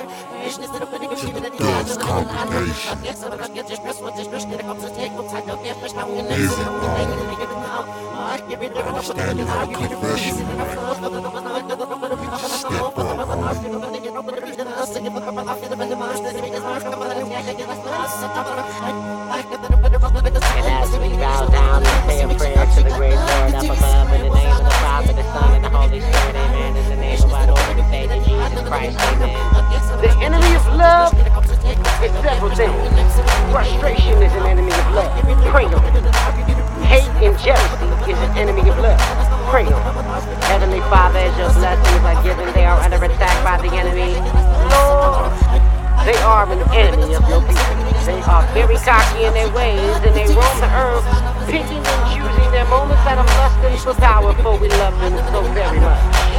to the Doves congregation. Everybody, I'm standing at a confession right. Step up, And as we bow down and say a prayer to the great Lord up above, in the name of the Father, the Son, and the Holy Spirit, amen. In the name of our Lord and Savior Jesus Christ, amen. The enemy of love is several things. Frustration is an enemy of love. Pray on it. Hate and jealousy is an enemy of love. Pray on it. Heavenly Father, as your blessings are given, they are under attack by the enemy. Lord, they are an enemy of your people. They are very cocky in their ways, and they roam the earth, Picking and choosing their moments that are lusting for power, for we love them so very much.